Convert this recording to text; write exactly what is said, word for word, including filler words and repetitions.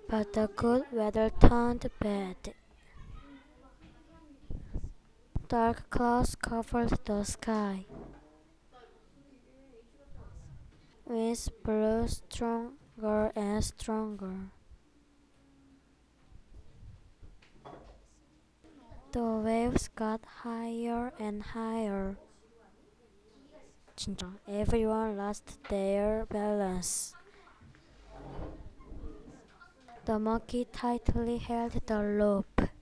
But the good weather turned bad. Dark clouds covered the sky. Winds blew stronger and stronger. The waves got higher and higher. Everyone lost their balance. The monkey tightly held the rope.